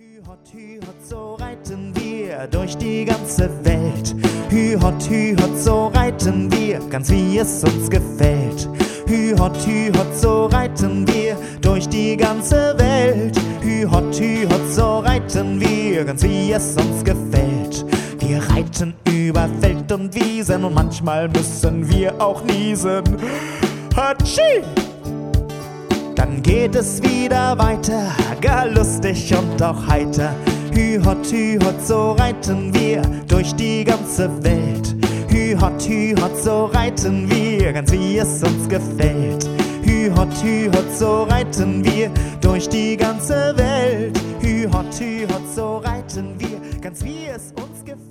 Hü hot, so reiten wir durch die ganze Welt. Hü hot, so reiten wir, ganz wie es uns gefällt. Hü hot, so reiten wir durch die ganze Welt. Hü hot, so reiten wir, ganz wie es uns gefällt. Wir reiten über Feld und Wiesen und manchmal müssen wir auch niesen. Hatschi! Dann geht es wieder weiter, gar lustig und auch heiter. Hü hot, so reiten wir durch die ganze Welt. Hü hot, so reiten wir, ganz wie es uns gefällt. Hü hot, so reiten wir durch die ganze Welt. Hü hot, so reiten wir, ganz wie es uns gefällt.